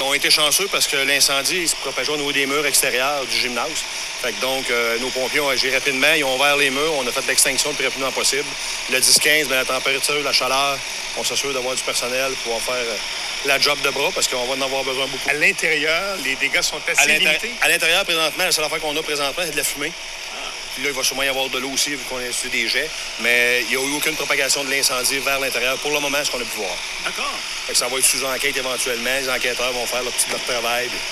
On a été chanceux parce que l'incendie se propageait au niveau des murs extérieurs du gymnase. Fait que donc, nos pompiers ont agi rapidement, ils ont ouvert les murs, on a fait l'extinction le plus rapidement possible. Le 10-15, la température, la chaleur, on s'assure d'avoir du personnel pour pouvoir faire la job de bras parce qu'on va en avoir besoin beaucoup. À l'intérieur, les dégâts sont assez limités? À l'intérieur, présentement, la seule affaire qu'on a présentement, c'est de la fumée. Puis là, il va sûrement y avoir de l'eau aussi, vu qu'on est sur des jets. Mais il n'y a eu aucune propagation de l'incendie vers l'intérieur pour le moment, ce qu'on a pu voir. D'accord. Fait que ça va être sous enquête éventuellement. Les enquêteurs vont faire leur travail.